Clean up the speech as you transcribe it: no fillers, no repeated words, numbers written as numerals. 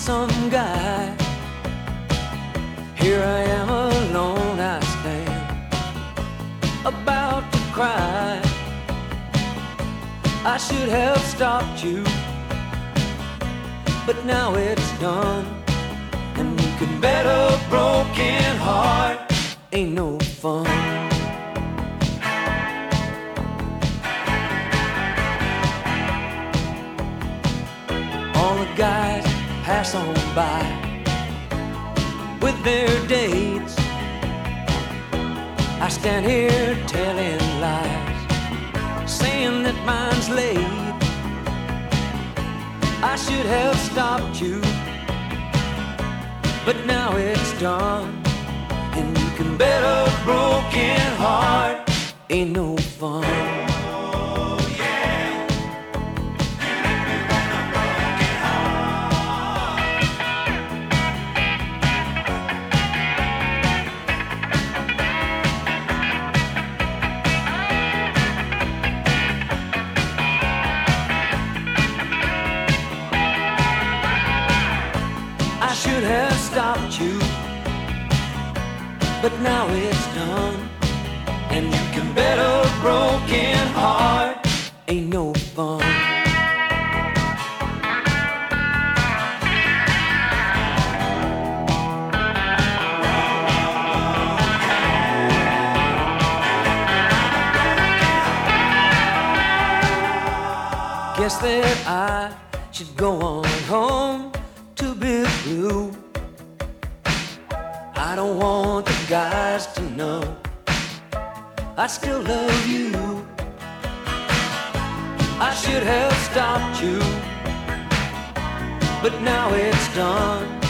some guy. Here I am alone, I stand, about to cry. I should have stopped you, but now it's done. And you can bet a broken heart ain't no fun. All the guys pass on by with their dates. I stand here telling lies, saying that mine's late. I should have stopped you, but now it's done. And you can bet a broken heart ain't no fun. I should have stopped you, but now it's done. And you can bet a broken heart ain't no fun. Guess that I should go on home to Big Blue. I don't want the guys to know I still love you. I should have stopped you, but now it's done.